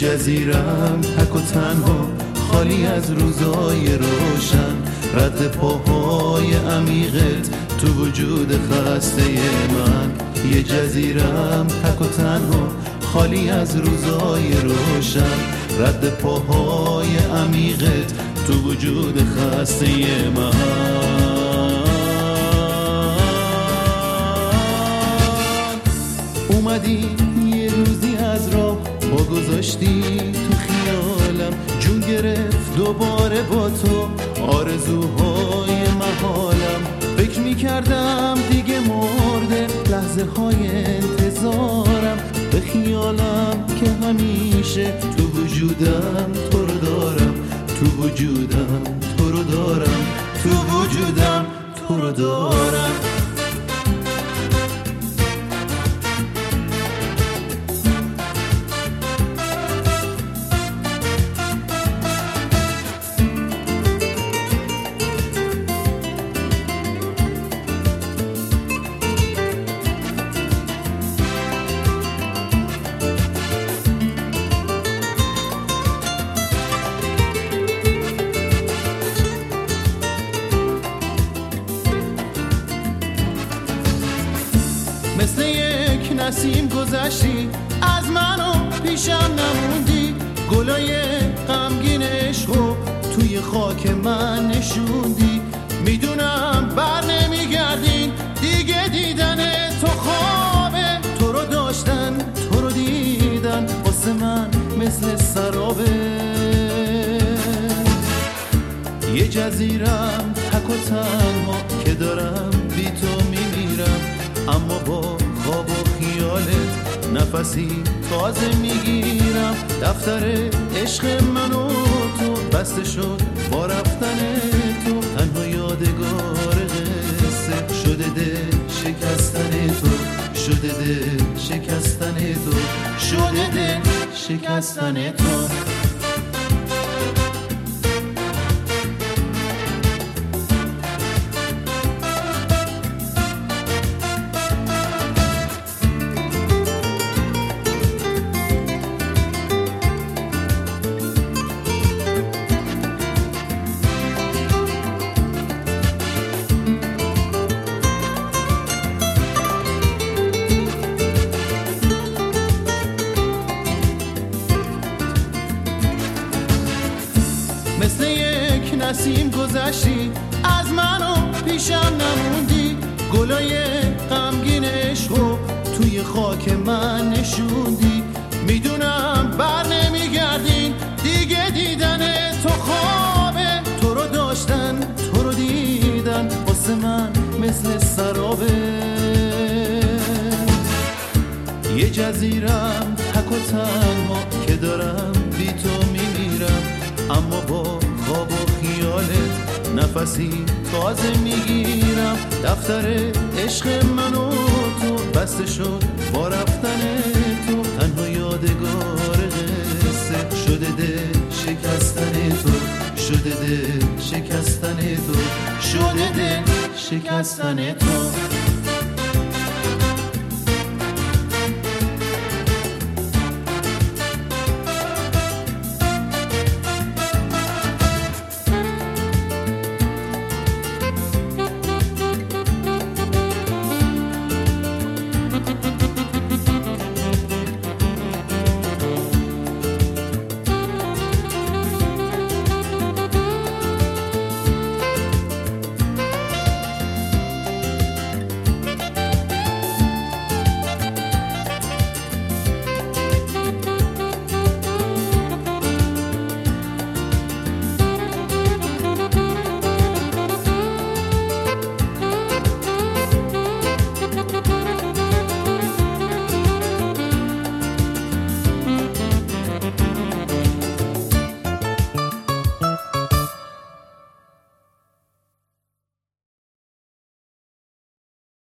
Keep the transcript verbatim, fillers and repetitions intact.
جزیرم تک و تنها، خالی از روزای روشن، رد پاهای عمیقت تو وجود خسته من. یه جزیرم تک و تنها، خالی از روزای روشن، رد پاهای عمیقت تو وجود خسته من. اومدی یه روزی از راه با گذاشتی تو خیالم، جون گرفت دوباره با تو آرزوهای محالم. فکر میکردم دیگه مرده لحظه های انتظارم، به خیالم که همیشه تو وجودم تو رو دارم، تو وجودم تو رو دارم، تو وجودم تو رو دارم. مثل یک نسیم گذشتی از منو پیشم نموندی، گلای غمگین عشقو توی خاک من نشوندی. میدونم بر نمیگردین دیگه، دیدن تو خوابه، تو رو داشتن تو رو دیدن واسه من مثل سرابه. یه جزیرم تک و تنها که دارم بی تو میمیرم، اما با خواب و خیالت نفسی تازه میگیرم. دفتر عشق من و تو بسته شد با رفتن تو، تنها یادگار قصه شده دل شکستن تو، شده دل شکستن تو، شده دل شکستن تو. مثل یک نسیم گذشتی از منو پیشم نموندی، گلای غمگین عشقو توی خاک من نشوندی. میدونم بر نمیگردین دیگه، دیدن تو خوابه، تو رو داشتن تو رو دیدن واسه من مثل سرابه. یه جزیرم تک و تنها که دارم بی تو میمیرم، اما با خواب و خیالت نفسی تازه میگیرم. دفتر عشق من و تو بسته شد با رفتن تو، تنها یادگار قصه شده دل شکستن تو، شده دل شکستن تو، شده دل شکستن تو.